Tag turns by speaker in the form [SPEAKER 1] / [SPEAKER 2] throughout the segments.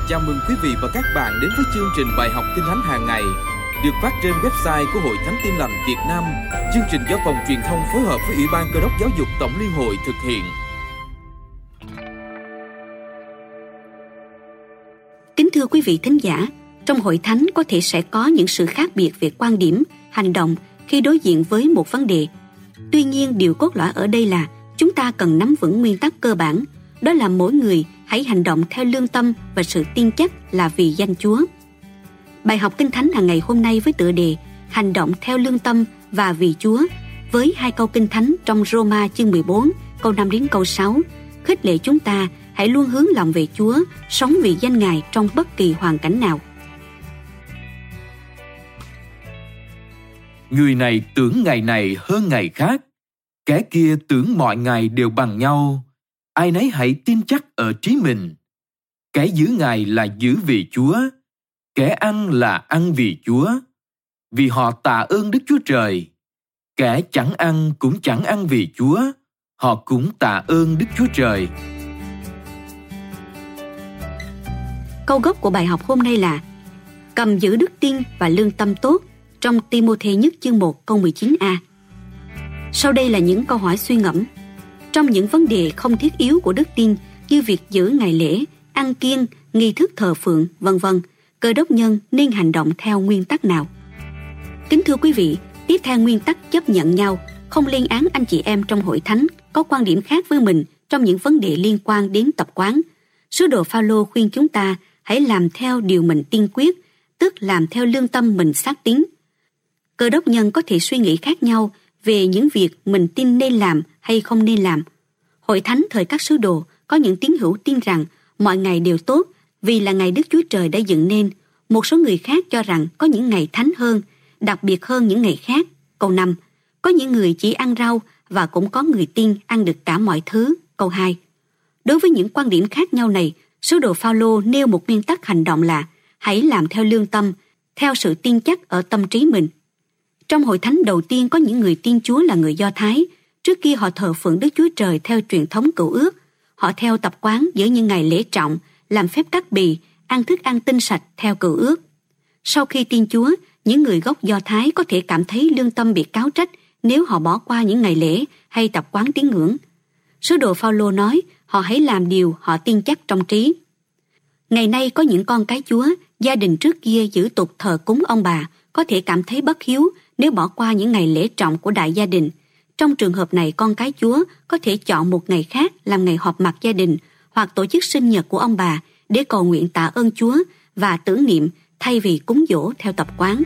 [SPEAKER 1] Chào mừng quý vị và các bạn đến với chương trình bài học Kinh Thánh hàng ngày được phát trên website của Hội Thánh Tin Lành Việt Nam. Chương trình do Phòng Truyền thông phối hợp với Ủy ban Cơ đốc Giáo dục Tổng Liên hội thực hiện.
[SPEAKER 2] Kính thưa quý vị thính giả, trong Hội Thánh có thể sẽ có những sự khác biệt về quan điểm, hành động khi đối diện với một vấn đề. Tuy nhiên, điều cốt lõi ở đây là chúng ta cần nắm vững nguyên tắc cơ bản, đó là mỗi người hãy hành động theo lương tâm và sự tin chắc là vì danh Chúa. Bài học Kinh Thánh hàng ngày hôm nay với tựa đề Hành động theo lương tâm và vì Chúa, với 2 câu Kinh Thánh trong Roma chương 14, câu 5 đến câu 6, khích lệ chúng ta hãy luôn hướng lòng về Chúa, sống vì danh Ngài trong bất kỳ hoàn cảnh nào.
[SPEAKER 3] Người này tưởng ngày này hơn ngày khác, kẻ kia tưởng mọi ngày đều bằng nhau. Ai nấy hãy tin chắc ở trí mình. Kẻ giữ Ngài là giữ vì Chúa, kẻ ăn là ăn vì Chúa, vì họ tạ ơn Đức Chúa Trời. Kẻ chẳng ăn cũng chẳng ăn vì Chúa, họ cũng tạ ơn Đức Chúa Trời.
[SPEAKER 2] Câu gốc của bài học hôm nay là cầm giữ đức tin và lương tâm tốt trong Ti-mô-thê nhất chương 1 câu 19a. Sau đây là những câu hỏi suy ngẫm. Trong những vấn đề không thiết yếu của đức tin như việc giữ ngày lễ, ăn kiêng, nghi thức thờ phượng, v.v., Cơ đốc nhân nên hành động theo nguyên tắc nào? Kính thưa quý vị, tiếp theo nguyên tắc chấp nhận nhau, không lên án anh chị em trong hội thánh có quan điểm khác với mình trong những vấn đề liên quan đến tập quán. Sứ đồ Phao-lô khuyên chúng ta hãy làm theo điều mình tin quyết, tức làm theo lương tâm mình xác tín. Cơ đốc nhân có thể suy nghĩ khác nhau về những việc mình tin nên làm hay không nên làm. Hội thánh thời các sứ đồ có những tín hữu tin rằng mọi ngày đều tốt vì là ngày Đức Chúa Trời đã dựng nên. Một số người khác cho rằng có những ngày thánh hơn, đặc biệt hơn những ngày khác. Câu 5. Có những người chỉ ăn rau và cũng có người tin ăn được cả mọi thứ. Câu 2. Đối với những quan điểm khác nhau này, sứ đồ Phao-lô nêu một nguyên tắc hành động là hãy làm theo lương tâm, theo sự tin chắc ở tâm trí mình. Trong hội thánh đầu tiên có những người tin Chúa là người Do Thái. Trước kia họ thờ phượng Đức Chúa Trời theo truyền thống cựu ước. Họ theo tập quán giữa những ngày lễ trọng, làm phép cắt bì, ăn thức ăn tinh sạch theo cựu ước. Sau khi tin Chúa, những người gốc Do Thái có thể cảm thấy lương tâm bị cáo trách nếu họ bỏ qua những ngày lễ hay tập quán tín ngưỡng. Sứ đồ Phao-lô nói họ hãy làm điều họ tin chắc trong trí. Ngày nay có những con cái Chúa, gia đình trước kia giữ tục thờ cúng ông bà, có thể cảm thấy bất hiếu nếu bỏ qua những ngày lễ trọng của đại gia đình. Trong trường hợp này, con cái Chúa có thể chọn một ngày khác làm ngày họp mặt gia đình hoặc tổ chức sinh nhật của ông bà để cầu nguyện tạ ơn Chúa và tưởng niệm thay vì cúng dỗ theo tập quán.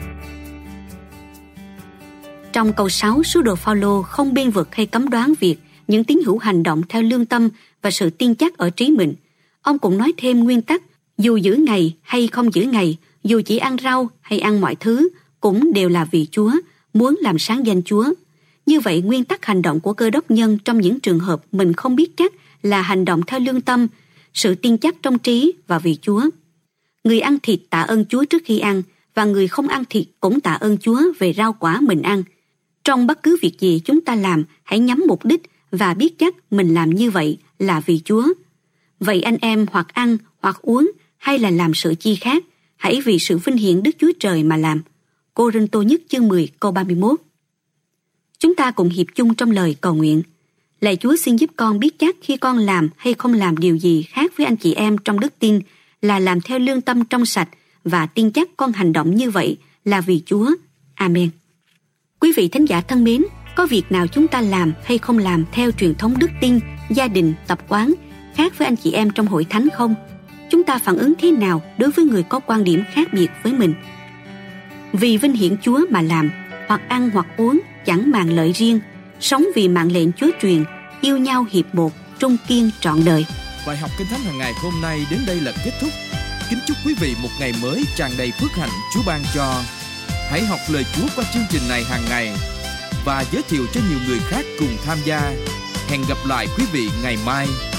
[SPEAKER 2] Trong câu 6, sứ đồ Phao-lô không bênh vực hay cấm đoán việc những tín hữu hành động theo lương tâm và sự tin chắc ở trí mình. Ông cũng nói thêm nguyên tắc, dù giữ ngày hay không giữ ngày, dù chỉ ăn rau hay ăn mọi thứ, cũng đều là vì Chúa, muốn làm sáng danh Chúa. Như vậy, nguyên tắc hành động của cơ đốc nhân trong những trường hợp mình không biết chắc là hành động theo lương tâm, sự tin chắc trong trí và vì Chúa. Người ăn thịt tạ ơn Chúa trước khi ăn, và người không ăn thịt cũng tạ ơn Chúa về rau quả mình ăn. Trong bất cứ việc gì chúng ta làm, hãy nhắm mục đích và biết chắc mình làm như vậy là vì Chúa. Vậy anh em hoặc ăn, hoặc uống, hay là làm sự chi khác, hãy vì sự vinh hiển Đức Chúa Trời mà làm. Cô-rinh-tô nhất chương 10 câu 31. Chúng ta cùng hiệp chung trong lời cầu nguyện. Lạy Chúa, xin giúp con biết chắc khi con làm hay không làm điều gì khác với anh chị em trong đức tin là làm theo lương tâm trong sạch và tin chắc con hành động như vậy là vì Chúa. Amen. Quý vị thính giả thân mến, có việc nào chúng ta làm hay không làm theo truyền thống đức tin, gia đình, tập quán khác với anh chị em trong hội thánh không? Chúng ta phản ứng thế nào đối với người có quan điểm khác biệt với mình? Vì vinh hiển Chúa mà làm, hoặc ăn hoặc uống, chẳng màng lợi riêng, sống vì mạng lệnh Chúa truyền, yêu nhau hiệp một, trung kiên trọn đời.
[SPEAKER 1] Bài học Kinh Thánh hàng ngày hôm nay đến đây là kết thúc. Kính chúc quý vị một ngày mới tràn đầy phước hạnh Chúa ban cho. Hãy học lời Chúa qua chương trình này hàng ngày và giới thiệu cho nhiều người khác cùng tham gia. Hẹn gặp lại quý vị ngày mai.